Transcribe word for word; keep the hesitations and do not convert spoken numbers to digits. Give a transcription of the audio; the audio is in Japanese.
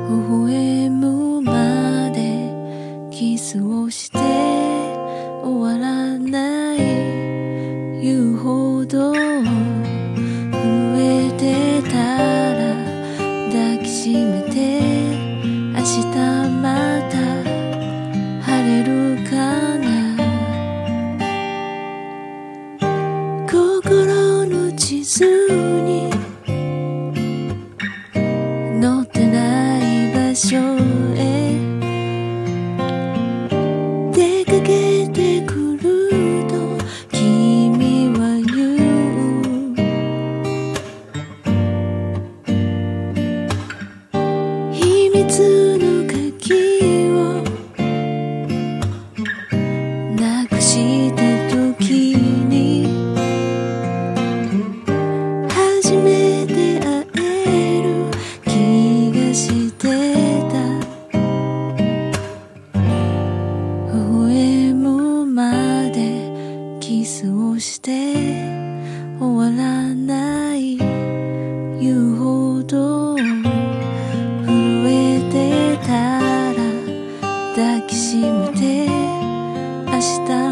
笑むまでキスをして終わらない言うほど震えてたら抱きしめて明日また晴れるかな。心の地図に載ってない場所へ出かけてくると君は言う。秘密の鍵をなくした時に初めて会える気がしてた。微笑むまでキスをして終わらない言うほど震えてたら抱きしめて明日